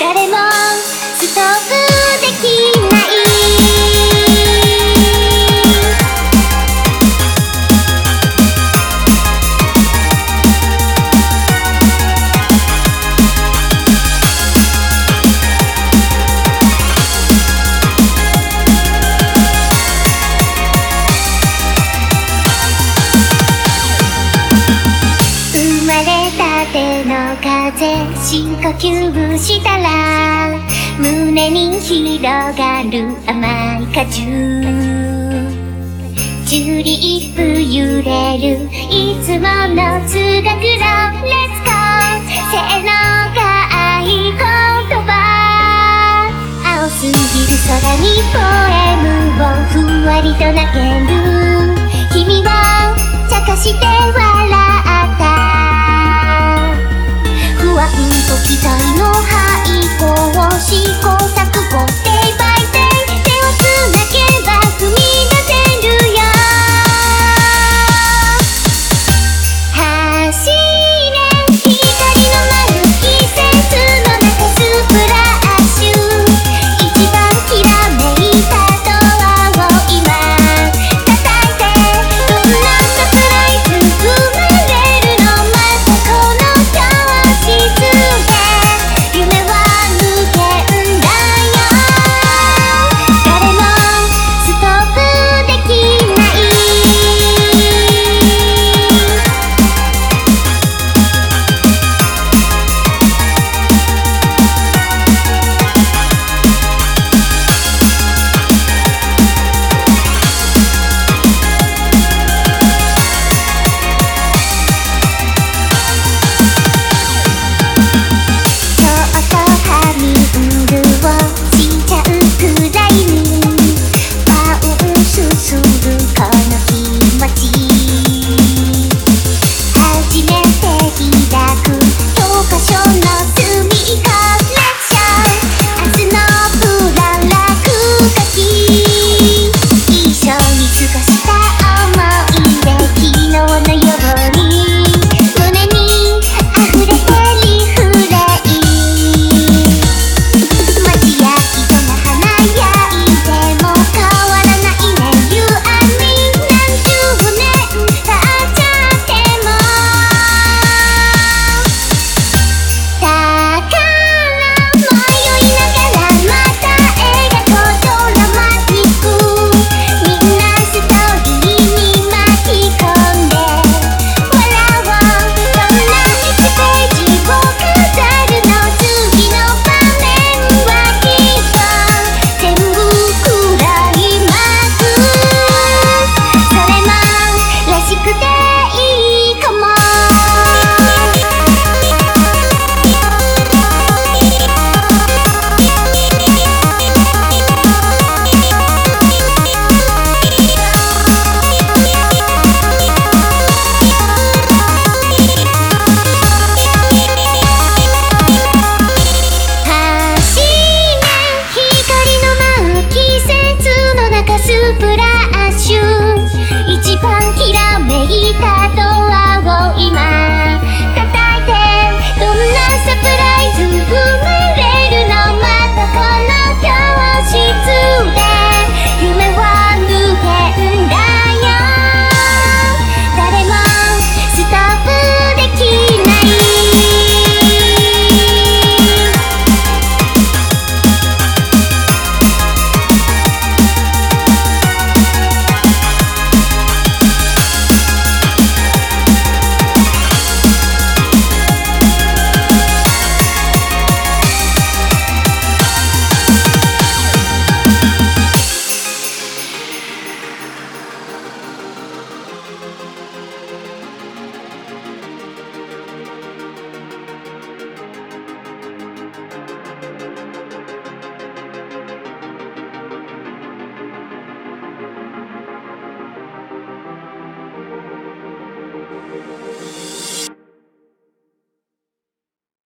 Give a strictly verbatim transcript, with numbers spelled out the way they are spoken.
誰もストップできない生まれたての風深呼吸したら胸に広がる甘い果汁チューリップ揺れるいつもの通学路 Let's go せーのが合言葉青すぎる空にポエムをふんわりと投げる君を茶化して笑った不安と期待の背後を試行錯誤 Day by day 手をつなげば踏み出せるよ走れ光の舞う季節の中スプラッシュ一番きらめいたドアを今叩いてどんなサプライズ生まれるのまたこの教室で夢は無限だよ誰もストップできないちょっとハミングをしちゃうくらいにバウンスするこの気持ち初めて開